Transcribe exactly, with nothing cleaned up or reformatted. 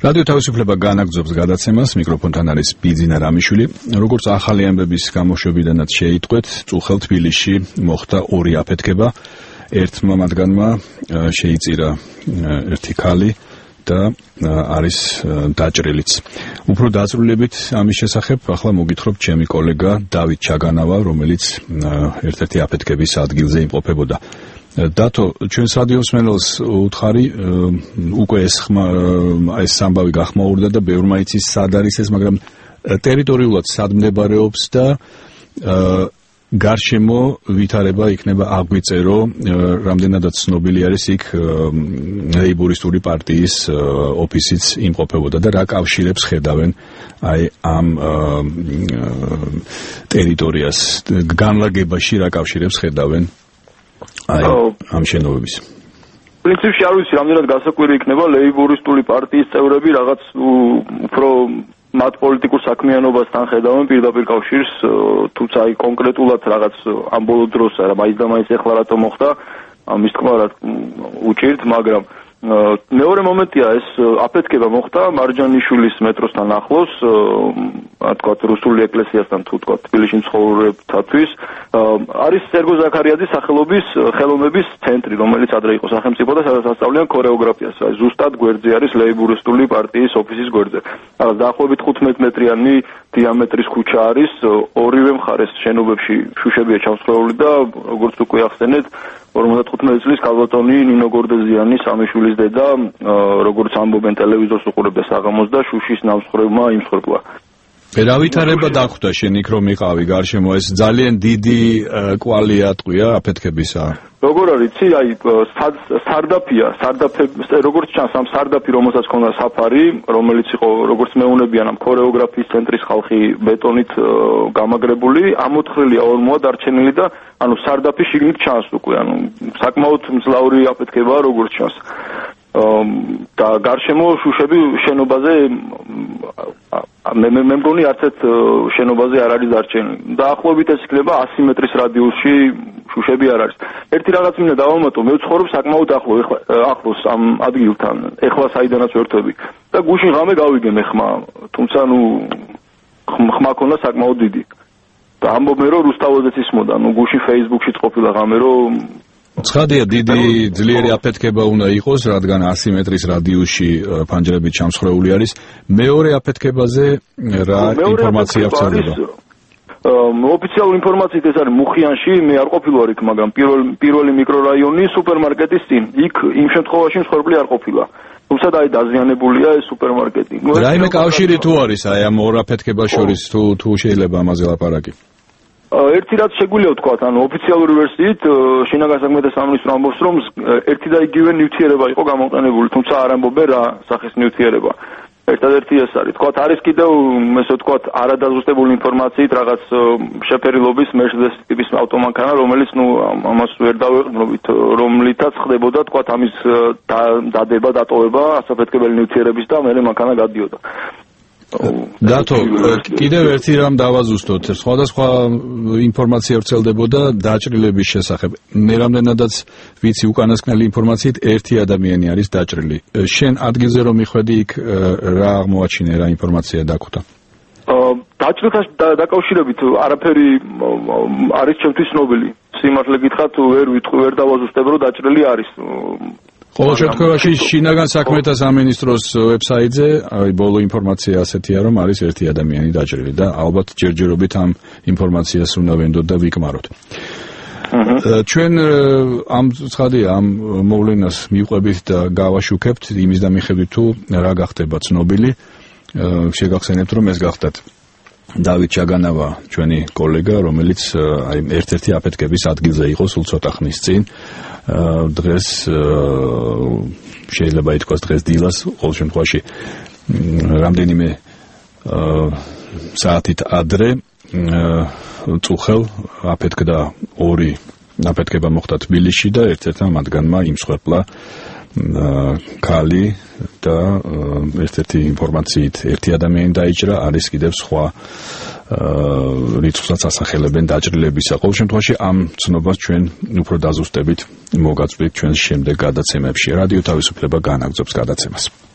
რადიო თავისუფლება განაგრძობს გადაცემას, მიკროფონთან არის ბიძინა რამიშვილი. როგორც ახალი ამბების გამოშვებიდანაც შეიტყვეთ, წუხელ თბილისში მოხდა ორი აფეთქება. ერთმა მათგანმა შეიწირა ერთი ქალი და არის დაჭრილიც. უფრო დაწვრილებით ამის შესახებ ახლა მოგითხრობ ჩემი კოლეგა დავით ჩაგანავა, რომელიც ერთ-ერთი აფეთქების ადგილზე იმყოფებოდა. დათო, ჩვენს რადიოს მენელს უთხარი, უკვე ეს ეს ამბავი გახმაურდა და ბევრმა იცის სად არის ეს, მაგრამ ტერიტორიულად სად მდებარეობს და გარშემო ვითარება იქნება აღვიწერო, რამდენადაც ცნობილი არის იქ ლეიბორისტული პარტიის ოფისიც იმყოფებოდა და რა კავშირებს ხედავენ აი ამ ტერიტორიას, განლაგებაში რა კავშირებს ხედავენ აი ამ შენობების. პრინციპში არ ვიცი, რამდენად გასაკვირი იქნება ლეიბორისტული პარტიის წევრები რაღაც უფრო მათ პოლიტიკურ საქმიანობასთან ხედავენ პირდაპირ კავშირს, თუმცა აი კონკრეტულად რაღაც ამ ბოლო დროს რა მაინც და მაინც ეხლა რატომ მოხდა, ამის თქმა რა უჭირთ, მაგრამ მეორე მომენტია ეს აფეთქება მოხდა მარჯანიშვილის მეტროსთან ახლოს, თქვათ რუსული ეკლესიასთან თუ თქვათ თბილისში მცხოვრებთათვის, არის სერგო ზაქარიაძის სახელობის ხელოვნების ცენტრი, რომელიც ადრე იყო სახელმწიფო და სადაც ასწავლიან ქორეოგრაფიას. აი ზუსტად გვერდზე არის ლეიბორისტული პარტიის ოფისის გვერდზე. რაღაც დაახლოებით ხუთმეტ მეტრიანი დიამეტრის ქუჩა არის, ორივე მხარეს შენობებში შუშებია ჩამსხვრეული და როგორც უკვე ახსენეთ, ორმოცდახუთმეტი წლის ქალბატონი ნინო გორდეზიანი სამიშვილის დედა, როგორც ამბობენ ტელევიზორს უყურებდა საღამოს და შუშის ნამსხვრევმა იმსხვერპლა. რა ვითარება დახვდა შენ იქ რომ იყავი გარშემო, ეს ძალიან დიდი კვალია ტყვია აფეთქებისა? როგორ არის, იცი, აი სარდაფია, სარდაფები, როგორც ჩანს ამ სარდაფი, რომელსაც ჰქონდა საფარი, რომელიც იყო როგორც მეუნებიან ამ ქორეოგრაფიის ცენტრის ხალხი ბეტონით გამაგრებული, ამოთხრილია ორმოა დარჩენილი და ანუ სარდაფი შიგნით ჩანს უკვე, ანუ საკმაოდ მძლავრი აფეთქებაა როგორც ჩანს. და გარშემო შუშები შენობაზე მე მე მგონი არც ერთ შენობაზე არ არის დარჩენილი. დაახლოებით ეს იქნება ასი მეტრის რადიუსში შუშები არ არის. ერთი რაღაც მინდა დავამატო, მე ვცხოვრობ საკმაოდ ახლო, ახლოს ამ ადგილთან, ეხლა საიდანაც ვერთვები და გუშინ ღამე გავიგე მე ხმა, თუმცა ნუ ხმა ქონდა საკმაოდ დიდი. და ამბობენ რომ რუსთაველზეც ისმოდა, ნუ გუშინ Facebook-შიც ყოფილა ღამე რომ ცხადია, დიდი ძლიერი აფეთქება უნდა იყოს, რადგან ასი მეტრის რადიუსში ფანჯრებით ჩამსხვრეული არის. მეორე აფეთქებაზე რა ინფორმაცია ვრცელდება? ოფიციალური ინფორმაციით ეს არის მუხიანში, მე არ ყოფილვარ იქ, მაგრამ პირველი მიკრორაიონი სუპერმარკეტის წინ. იქ იმ შემთხვევაში მსხვერპლი არ ყოფილა. თუმცა და აი დაზიანებულია ეს სუპერმარკეტი. რაიმე კავშირი თუ არის აი ამ ორ აფეთქებას შორის, თუ თუ შეიძლება ამაზე ლაპარაკი? ერთი რაც შეგვიძლია ვთქვათ, ანუ ოფიციალური ვერსიით შინაგან საქმეთა სამინისტრო ამბობს, რომ ერთი და იგივე ნივთიერება იყო გამოყენებული, თუმცა არ ამბობენ რა სახის ნივთიერება. ერთადერთი ეს არის. თქვათ, არის კიდევ ესე ვთქვათ, არადაზუსტებული ინფორმაციით რაღაც შეფერილობის Mercedes ტიპის ავტომანქანა, რომელიც ნუ ამას ვერ დავეყრდნობით, რომლითაც ხდებოდა თქვათ ამის დადება, დატოვება ასაფეთქებელი ნივთიერების და მერე მანქანა გადიოდა. დათო, კიდევ ერთი რამ დავაზუსტოთ, სხვადასხვა ინფორმაცია ვრცელდებოდა დაჭრილების შესახებ. მე რამდენადაც ვიცი უკანასკნელი ინფორმაციით ერთი ადამიანი არის დაჭრილი. შენ ადგილზე რომ მიხვედი იქ რა აღმოაჩინე, რა ინფორმაცია დაგვხვდა? დაჭრილთან დაკავშირებით არაფერი არის ჩემთვის ცნობილი. სიმართლე გითხრათ, ვერ ვიტყვი, ვერ დავაზუსტებ, რომ დაჭრილი არის. ყოველ შემთხვევაში შინაგან საქმეთა სამინისტროს ვებსაიტზე აი ბოლო ინფორმაცია ასეთია, რომ არის ერთი ადამიანი დაჭრილი და ალბათ ჯერჯერობით ამ ინფორმაციას უნდა ვენდოთ და ვიკმაროთ. ჩვენ ამ ცხადია ამ მოვლენას მივყვებით და გავაშუქებთ იმის და მიხედვით თუ რა გახდება ცნობილი. შეგახსენებთ რომ ეს გახდათ დავით ჩაგანავა, ჩვენი კოლეგა, რომელიც აი ერთ-ერთი აფეთქების ადგილზე იყო სულ ცოტა ხნის წინ. დღეს შეიძლება ითქვას დღეს დილას, ყოველ შემთხვევაში რამდენიმე საათით ადრე წუხელ აფეთქდა ორი აფეთქება მოხდა თბილისში და ერთ-ერთმა მათგანმა იმსხვერპლა ქალი და ერთ-ერთი ინფორმაციით ერთი ადამიანი დაიჭრა, არის კიდევ სხვა რიცხვსაც ასახელებენ დაჭრილებისა. ყოველ შემთხვევაში ამ ცნობას ჩვენ უფრო დაზუსტებით მოგაწვით ჩვენს შემდეგ გადაცემებში. რადიო თავისუფლება განაგრძობს გადაცემას.